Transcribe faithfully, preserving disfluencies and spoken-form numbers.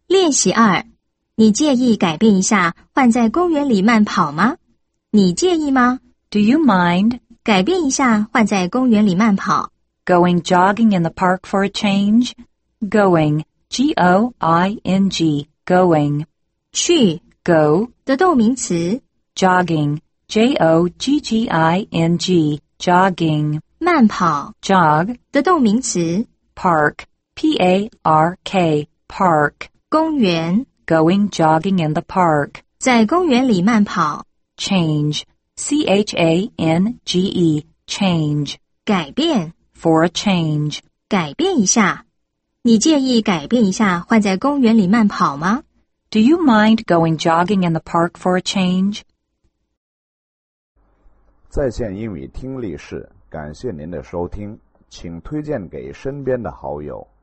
练习二，你介意改变一下换在公园里慢跑吗？你介意吗？ Do you mind 改变一下换在公园里慢跑。 going jogging in the park for a change? Going, G O I N G, going. 去 Go, 的动名词， jogging, J O G G I N G, jogging. 慢跑 Jog, 的动名词， park, P A R K, park. 公园 Going jogging in the park. 在公园里慢跑。 Change, C H A N G E, change. 改变 For a change. 改变一下，你介意改变一下换在公园里慢跑吗？ Do you mind going jogging in the park for a change? 在线英语听力室，感谢您的收听，请推荐给身边的好友。